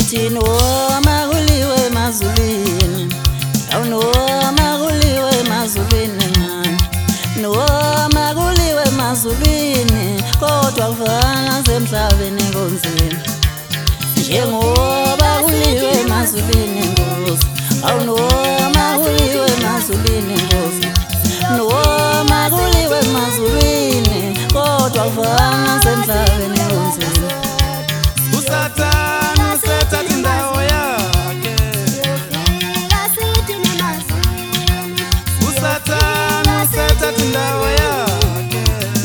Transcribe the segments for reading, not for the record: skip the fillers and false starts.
sithi noma kuliwe emazulwini, noma kuliwe emazulwini man, noma kuliwe emazulwini, kodwa kufana semhlabeni konzima. Njengoba kuliwe emazulwini Nkosi, noma kuliwe emazulwini Nkosi, noma kuliwe emazulwini, kodwa kufana semhlabeni konzima. uSathane usethatha indawo yakhe, uSathane usethatha indawo yakhe,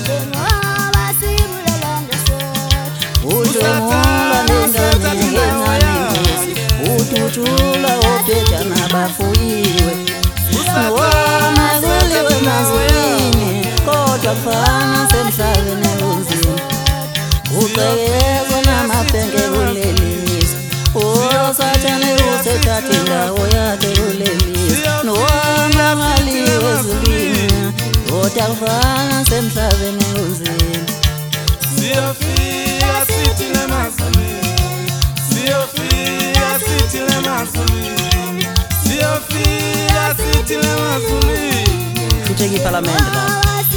udlwengula nengane ngenani, uthutshula ophetha nabafuyiwe. Noma kuliwe emazulwini, kodwa kufana semhlabeni konzima. Ucekezwe namabhenke kulelizwe, uSathane usethatha indawo yakhe kulelizwe. Noma ngaliwe ezulwini, kodwa kufana semhlabeni konzima. siyofika sithi lemazulwini, siyofika sithi lemazulwini, siyofika sithi lemazulwini. Futhi iPhalamende la.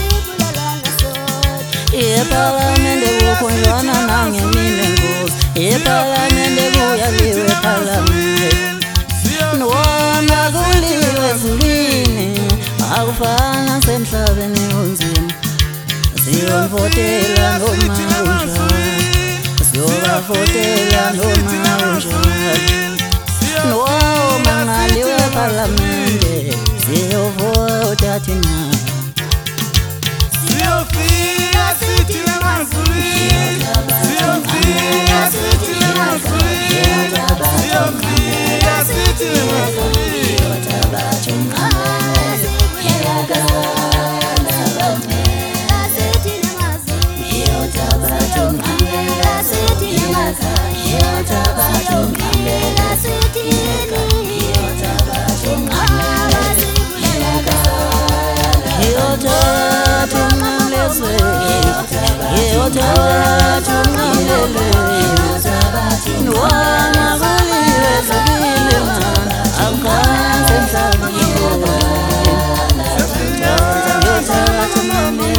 iPhalamende kukhonjwana nangemine Nkosi, iPhalamende kuyaliwe ePhalamende. Noma kuliwe ezulwini, akufana semhlabeni konzima. Siyovotela noma unjani, siyovotela noma unjani. Noma ngaliwe ePhalamende, siyovota thina. Siyofika sithi lemazulwini, siyofika sithi lemazulwini, siyofika sithi lemazulwini.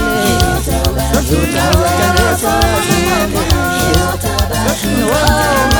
No